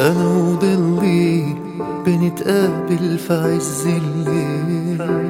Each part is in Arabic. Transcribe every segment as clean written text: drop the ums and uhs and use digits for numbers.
أنا وضلي بنتقابل في عز الليل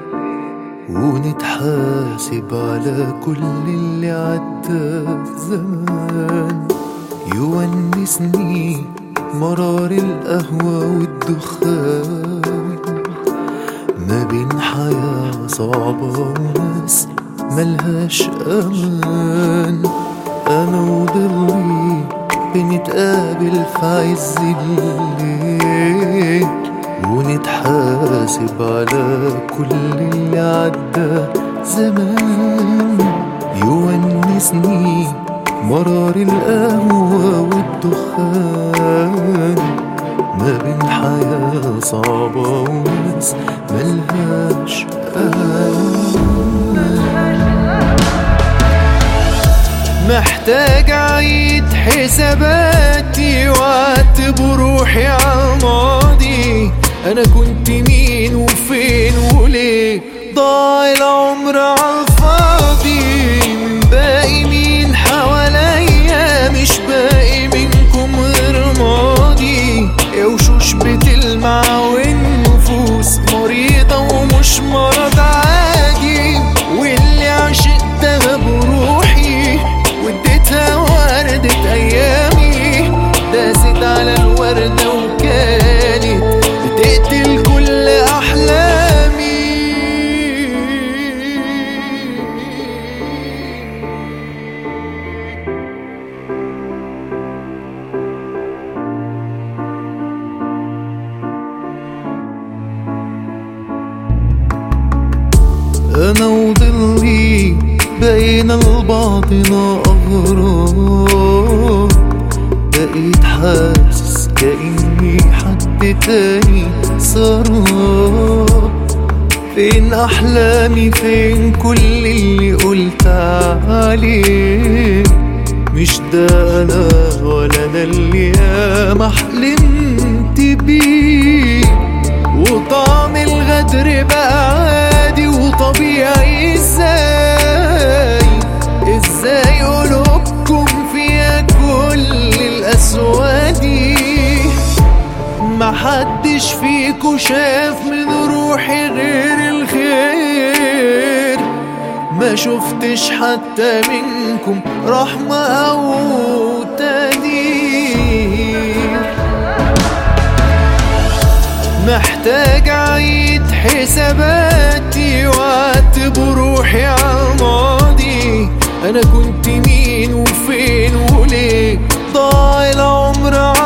ونتحاسب على كل اللي عدى زمان. يونسني مرار القهوة والدخان ما بين حياة صعبة وناس ملهاش أمان. أنا وضلي بنتقابل في عز الليل ونتحاسب على كل اللي عدى زمان. يونسني مرار القهوة والدخان ما بين حياة صعبة وناس ملهاش أمان. محتاج أعيد حساباتي وأعاتب روحي عالماضي. أنا كنت مين وفين وليه ضاع العمر عالفاضي. من باقي مين حواليا مش باقي منكم غير ماضي. وشوش بتلمع والنفوس مريضة ومش مرض عادي. واللي عشقتها بروحي واديتها وردة أيامي داست على الوردة وكانت بتقتل كل أحلامي. أنا وضلي بقينا لبعضنا أغراب. بقيت حاسس كأني حد تاني سراب. فين أحلامي فين كل اللي قلت عليه. مش ده أنا ولا أنا اللي ياما حلمت بيه. وطعم الغدر بقى عادي وطبيعي. ازاي قلوبكم فيها كل القسوة دي. محدش فيكو شاف من روحي غير الخير. ما شفتش حتى منكم رحمة أو تقدير. محتاج أعيد حساباتي وأعاتب روحي عالماضي. أنا كنت مين وفين وليه ضاع العمر